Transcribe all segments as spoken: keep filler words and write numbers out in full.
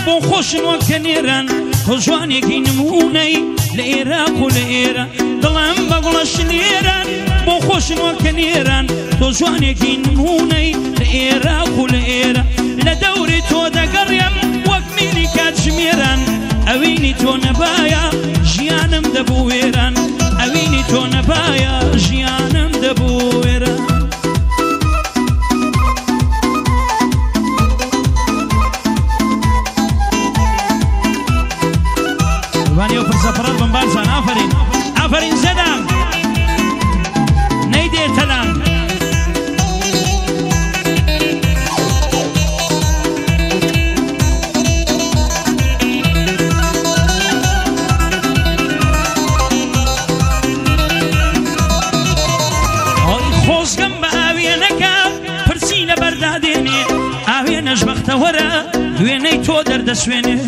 بۆ خۆشن وەک کە نێران تۆ جوانێکی نمونەی لە عێراق و لە ئێرە دڵم بە گوڵە شنێران بۆ خۆشن وەک کە نێران تۆ جوانێکی نمونەی لە عێراق و لە ئێرە لە دەوری تۆ دەگەڕێم وەک میری کاتژمێران ئەوینی تۆ نەبایە ژیانم دەبوو وێران ئەوینی تۆ نەبایە ژیانم دەبوو وێران وانيو فرزفرات من بارزان آفرين آفرين زدام نيدي تلام هاي خوزقم بآوينكا پرسين برداديني آوينش بختورا دويني تو دردسويني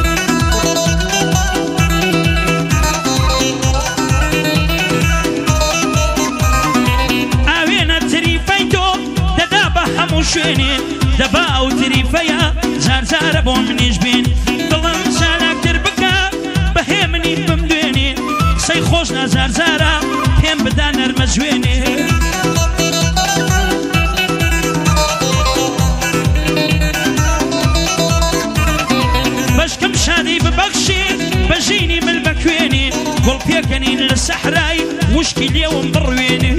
شوێنێ دەبا ئەو تریفەیە زار زارە بۆ منیش بین دڵم چالاکتر بکە بەهێ منی بمدوێنێ قسەی خۆش نازار زارە پێم بدا نەرمە جوێنێ بەشکم شادی ببەخشێ بەژینی من بەکوێنێ گوڵ پێکەنین لە سەحرای وشکی لێوم بڕوێنێ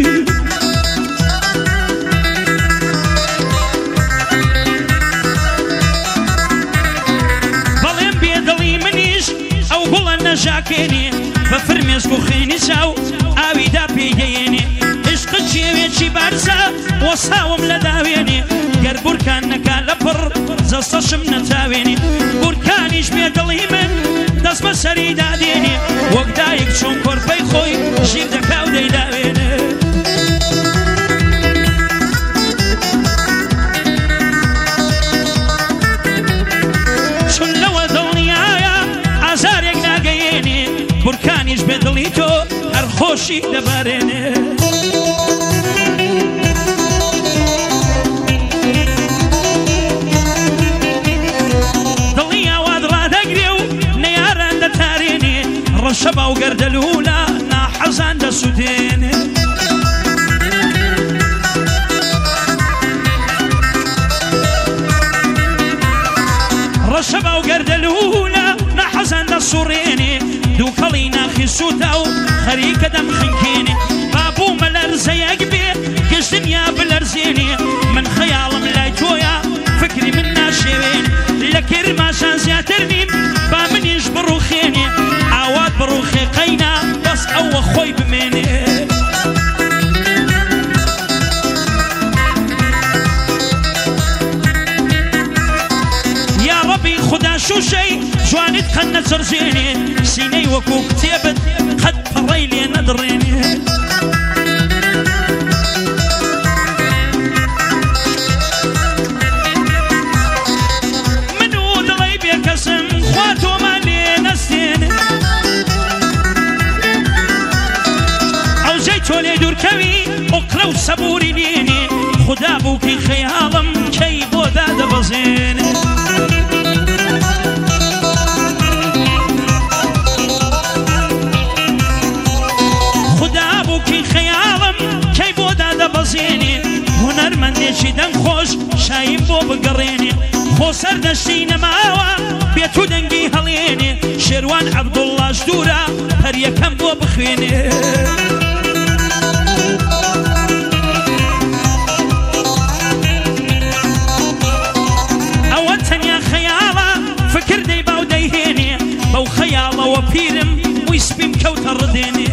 نەژاکێنێ بە فرمێسک و خوێنی چاو ئاویدا پێگەیێنێ عشقت شێوێکی بارزە وەساوم لە داوێنێ گەر بورکان نەکا لە پڕ جەستەشم نەتاوێنێ بورکانیش بێ دڵی من دەست بە سەری دادێنێ وەک دایک چۆن کۆرپەی خۆی ژیر دەکا و دەیداوێنێ چون لەوە دڵنیایە ئازارێک ناگەیێنێ بورکانیش بێ دڵی تۆ هەر خۆشی دەبارێنێ دڵی ئاواد ڕادەگرێ و نەیاران دەتارێنێ ڕەشە باو گەردەلوولە ناحەزان دەسووتێنێ ڕەشە باو گەردەلوولە ناحەزان دەسوڕێنێ دووکەڵی ناخی سووتە و خەریکە دەمخنکێنێ بابوو مەلەرزەیەک بێ گەشتنیا بلەرزێنێ من خەیاڵم لای تۆیە فکری من ناشێوێن لە کێرماشان زیاتر نیم با منیش بڕوخێنێ ئاوات بڕوخێ قەینا بەس ئەوە خۆی بمێنێ یا ڕەبی خودا شوشەی جوانت قەت نەچەرژێنێ سینەی وەکو کتێبت قەت پەڕەی لێ نەدڕێنێ من و دڵی بێکەسم خوا تۆمان لێ نەستێنێ ئەوجەی تۆ لێ دوورکەوی ئۆقرە و سەبووری لێنێ خودا بووکی خەیاڵم کەی بۆ دادەبەزێنێ هونەرمەندێکی دەنگ خۆش شایم بۆ بگەڕێنێ خۆ سەردەشتی نەماوە بێت و دەنگی هەڵێنێ شێروان عەبدوڵڵاش دوورە هەریەکەم بۆ بخوێنێ ئەوە تەنیا خەیاڵە فکر دەی باو دەیهێنێ بەو خەیاڵەوە پیرم مووی سپیم کەوتە ڕدێنێ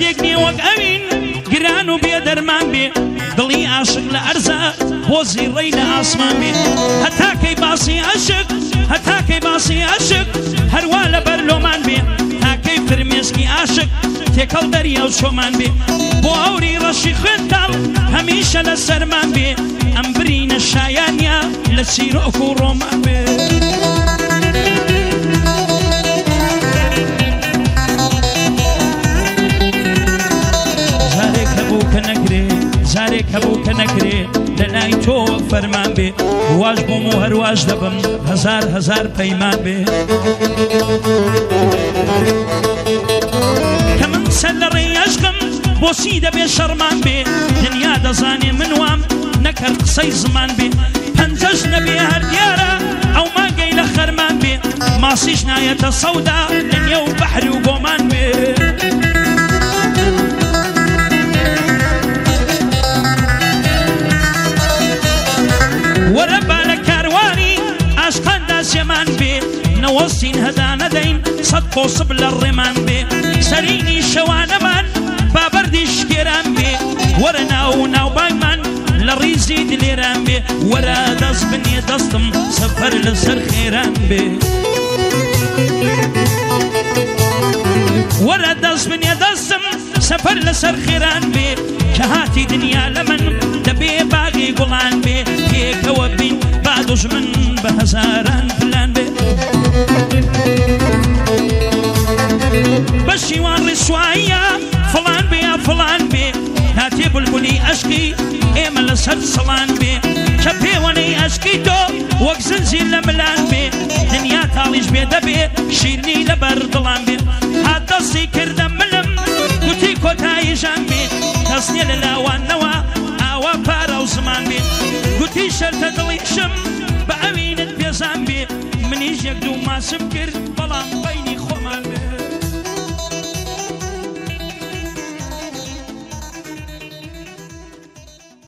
سەردێک نییە وەک ئەوین گران و بێدەرمان بێ دڵی عاشق لە ئەرزە بۆ زیڕەی لە ئاسمان بێ هەتاکەی باسی عاشق هەتاکەی باسی عاشق هەروە لە بەرلۆمان بێ تاکەی فرمێسکی عاشق تێکەڵ دەریە و چۆمان بێ بۆ ئەوری ڕەشی خوێنداڵ هەمیشە لە سەرمان بێ ئەم برینە شایانیا لە چیرۆک و ڕۆمان بێ جارێک هەبوو کە نەکرێ لە لای تۆ فەرمان بێ واش بووم و هەرواش دەبم هەزار هەزار پەیمان بێ کە من سەر لە ڕێی عەشقم بۆچی دەبێ شەڕمان بێ دنیا دەزانێ من وام نەکرد قسەی زمان بێ پەنجەش نەبێ هەر دیارە ئەو مانگەی لە خەرمان بێ ماسیش نایەتە سەودا لە نێو بەحر و بۆمان بێ وەرە با لە کاروانی عاشقاندا سێمان بێ نەوەستین هەدا نەدەین سەد قۆسب لە ڕێمان بێ سەرینی شەوانەمان بابەردی شکێران بێ وەرە ناو ناوبانگمان لە ڕیزی دلێران بێ وەرە دەست بنێ دەستم سەفەر لەسەر خێران بێ وەرە دەست بنێ دەستم سەفەر لەسەر خێران بێ کە هاتی دنیا لە من دەبێ باغی گوڵان بێ پێکەوە بین با دوژمن بە هەزاران پلان بێ بە شیوان ڕیسواییە فڵان بێ یا فڵان بێ هاتێ بولبولی عەشقی ئێمە لەسەر سەڵان بێ کە پێوەنەی عەشقی تۆ وەک زنجیر لە ملان بێ دنیا تاڵیش بێ دەبێ شیرنی لەبەر دڵان بێ هات دەستی کردە ملم گوتی کۆتاییژان بێ کەس نییە لە لاوانەوە ئاوا پارە و زمان بێ گوتی شەرتە دڵیشم بە ئەوینت پێزان بێ منیش یەک دوو ماسم کرد بەڵام بەینی خۆمان بێ